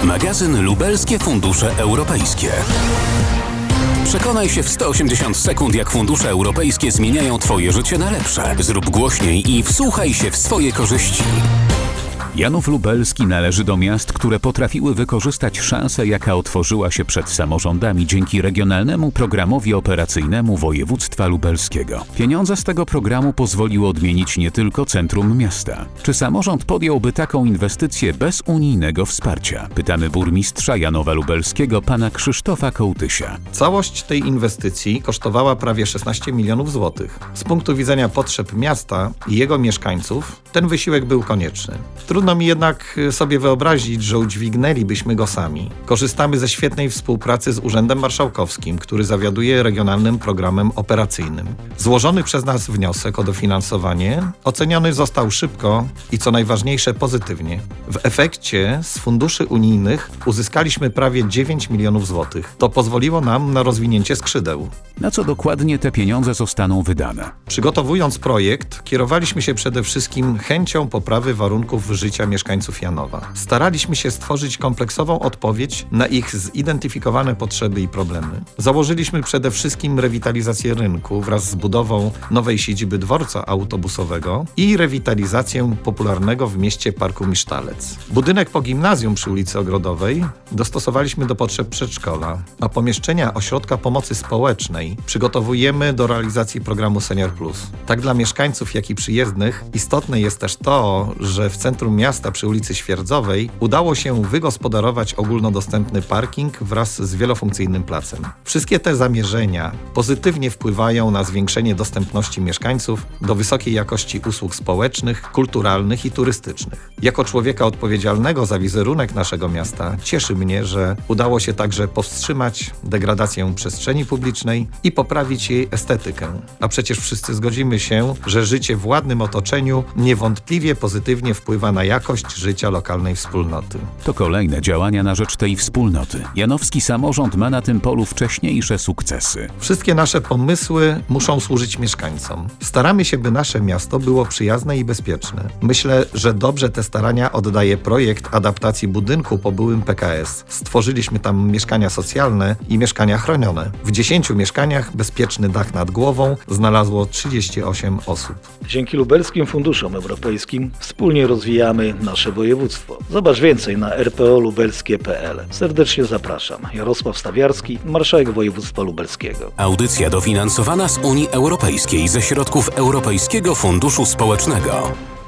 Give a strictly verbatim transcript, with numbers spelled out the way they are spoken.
Magazyn Lubelskie Fundusze Europejskie. Przekonaj się w sto osiemdziesiąt sekund, jak fundusze europejskie zmieniają Twoje życie na lepsze. Zrób głośniej i wsłuchaj się w swoje korzyści. Janów Lubelski należy do miast, które potrafiły wykorzystać szansę, jaka otworzyła się przed samorządami dzięki Regionalnemu Programowi Operacyjnemu Województwa Lubelskiego. Pieniądze z tego programu pozwoliły odmienić nie tylko centrum miasta. Czy samorząd podjąłby taką inwestycję bez unijnego wsparcia? Pytamy burmistrza Janowa Lubelskiego, pana Krzysztofa Kołtysia. Całość tej inwestycji kosztowała prawie szesnaście milionów złotych. Z punktu widzenia potrzeb miasta i jego mieszkańców ten wysiłek był konieczny. Trudno mi jednak sobie wyobrazić, że udźwignęlibyśmy go sami. Korzystamy ze świetnej współpracy z Urzędem Marszałkowskim, który zawiaduje Regionalnym Programem Operacyjnym. Złożony przez nas wniosek o dofinansowanie oceniony został szybko i co najważniejsze pozytywnie. W efekcie z funduszy unijnych uzyskaliśmy prawie dziewięć milionów złotych. To pozwoliło nam na rozwinięcie skrzydeł. Na co dokładnie te pieniądze zostaną wydane? Przygotowując projekt, kierowaliśmy się przede wszystkim chęcią poprawy warunków życia mieszkańców Janowa. Staraliśmy się stworzyć kompleksową odpowiedź na ich zidentyfikowane potrzeby i problemy. Założyliśmy przede wszystkim rewitalizację rynku wraz z budową nowej siedziby dworca autobusowego i rewitalizację popularnego w mieście Parku Misztalec. Budynek po gimnazjum przy ulicy Ogrodowej dostosowaliśmy do potrzeb przedszkola, a pomieszczenia Ośrodka Pomocy Społecznej przygotowujemy do realizacji programu Senior Plus. Tak dla mieszkańców, jak i przyjezdnych istotne jest też to, że w centrum miasta przy ulicy Świerdzowej udało się wygospodarować ogólnodostępny parking wraz z wielofunkcyjnym placem. Wszystkie te zamierzenia pozytywnie wpływają na zwiększenie dostępności mieszkańców do wysokiej jakości usług społecznych, kulturalnych i turystycznych. Jako człowieka odpowiedzialnego za wizerunek naszego miasta cieszy mnie, że udało się także powstrzymać degradację przestrzeni publicznej i poprawić jej estetykę. A przecież wszyscy zgodzimy się, że życie w ładnym otoczeniu niewątpliwie pozytywnie wpływa na jakość życia lokalnej wspólnoty. To kolejne działania na rzecz tej wspólnoty. Janowski samorząd ma na tym polu wcześniejsze sukcesy. Wszystkie nasze pomysły muszą służyć mieszkańcom. Staramy się, by nasze miasto było przyjazne i bezpieczne. Myślę, że dobrze te starania oddaje projekt adaptacji budynku po byłym P K S. Stworzyliśmy tam mieszkania socjalne i mieszkania chronione. W dziesięciu mieszkaniach bezpieczny dach nad głową znalazło trzydzieści osiem osób. Dzięki Lubelskim Funduszom Europejskim wspólnie rozwijamy nasze województwo. Zobacz więcej na r p o lubelskie kropka p l. Serdecznie zapraszam. Jarosław Stawiarski, marszałek województwa lubelskiego. Audycja dofinansowana z Unii Europejskiej ze środków Europejskiego Funduszu Społecznego.